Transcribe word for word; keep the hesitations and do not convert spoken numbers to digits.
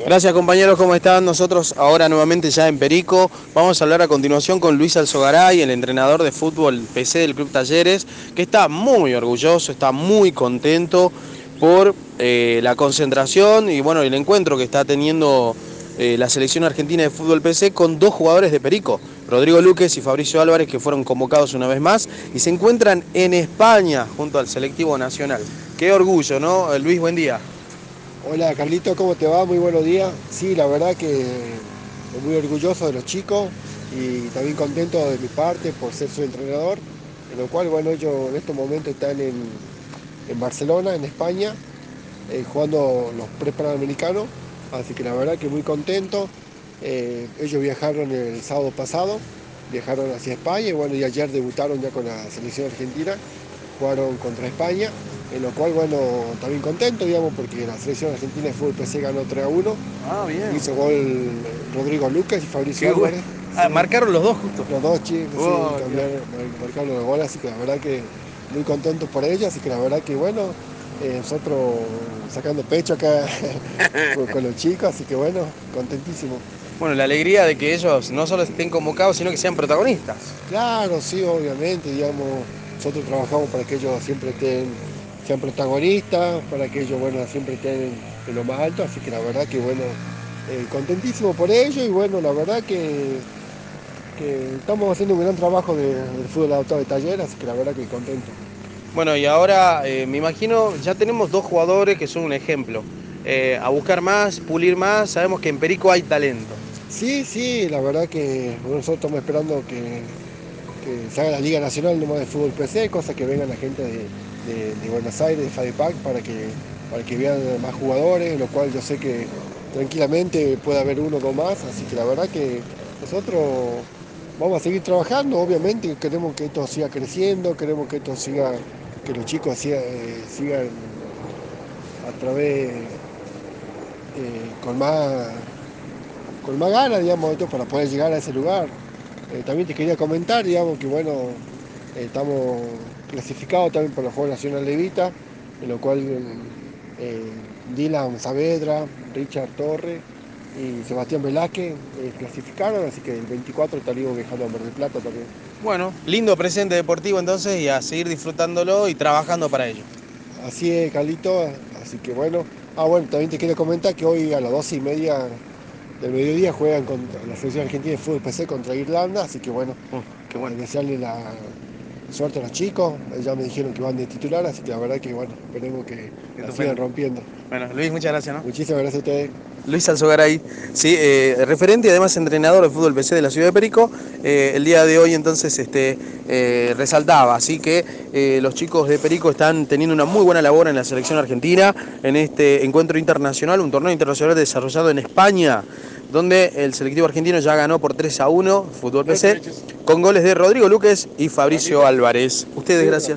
Gracias compañeros, ¿cómo están? Nosotros ahora nuevamente ya en Perico. Vamos a hablar a continuación con Luis Alzogaray, el entrenador de fútbol P C del Club Talleres, que está muy orgulloso, está muy contento por eh, la concentración y bueno, el encuentro que está teniendo eh, la selección argentina de fútbol P C con dos jugadores de Perico, Rodrigo Luques y Fabricio Álvarez, que fueron convocados una vez más y se encuentran en España junto al selectivo nacional. Qué orgullo, ¿no? Luis, buen día. Hola Carlito, ¿cómo te va? Muy buenos días. Sí, la verdad que muy orgulloso de los chicos y también contento de mi parte por ser su entrenador, en lo cual, bueno, ellos en estos momentos están en, en Barcelona, en España, eh, jugando los pre-panamericanos, así que la verdad que muy contento. Eh, ellos viajaron el sábado pasado, viajaron hacia España y bueno, y ayer debutaron ya con la selección argentina, jugaron contra España, en lo cual, bueno, también contento, digamos, porque la selección argentina de fútbol P C ganó tres a uno, Ah, bien. hizo gol Rodrigo Lucas y Fabricio Qué bueno. Álvarez, Ah, sí, marcaron los dos justo. los dos chicos, sí, Oh, cambiaron, marcaron los goles, así que la verdad que muy contentos por ellos, así que la verdad que, bueno, eh, nosotros sacando pecho acá con, con los chicos, así que, bueno, contentísimo. bueno, la alegría de que ellos no solo estén convocados, sino que sean protagonistas. Claro, sí, obviamente, digamos, nosotros trabajamos para que ellos siempre estén, sean protagonistas, para que ellos, bueno, siempre estén en lo más alto, así que la verdad que, bueno, eh, contentísimo por ello y, bueno, la verdad que, que estamos haciendo un gran trabajo de, del fútbol adaptado de Talleres, así que la verdad que contento. Bueno, y ahora eh, me imagino, ya tenemos dos jugadores que son un ejemplo. Eh, a buscar más, pulir más, sabemos que en Perico hay talento. Sí, sí, la verdad que bueno, nosotros estamos esperando que, que se haga la Liga Nacional nomás de Fútbol P C, cosa que vengan la gente de, de, de Buenos Aires, de FADEPAC, para que, para que vean más jugadores, lo cual yo sé que tranquilamente puede haber uno o dos más, así que la verdad que nosotros vamos a seguir trabajando, obviamente queremos que esto siga creciendo, queremos que esto siga, que los chicos siga, eh, sigan a través eh, con más con más ganas, digamos, esto para poder llegar a ese lugar. Eh, también te quería comentar, digamos, que bueno, eh, estamos clasificados también por los Juegos Nacionales de Vita, en lo cual eh, Dylan Saavedra, Richard Torre y Sebastián Velázquez eh, clasificaron, así que el veinticuatro estaríamos viajando a Mar del Plata también. Bueno, lindo presente deportivo entonces y a seguir disfrutándolo y trabajando para ello. Así es, Carlito, así que bueno. Ah, bueno, también te quería comentar que hoy a las doce y media del mediodía juegan contra la selección argentina de fútbol P C contra Irlanda, así que bueno, Uh, qué eh, bueno. desearle la suerte a los chicos, eh, ya me dijeron que van de titular, así que la verdad que bueno, esperemos que la sigan Estupendo. rompiendo. Bueno, Luis, muchas gracias, ¿no? Muchísimas gracias a ustedes. Luis Alzogaray, sí, eh, referente y además entrenador de fútbol P C de la ciudad de Perico, eh, el día de hoy entonces este, eh, resaltaba, así que eh, los chicos de Perico están teniendo una muy buena labor en la selección argentina, en este encuentro internacional, un torneo internacional desarrollado en España, donde el selectivo argentino ya ganó por tres a uno, fútbol P C, con goles de Rodrigo Luques y Fabricio Álvarez. Ustedes, gracias.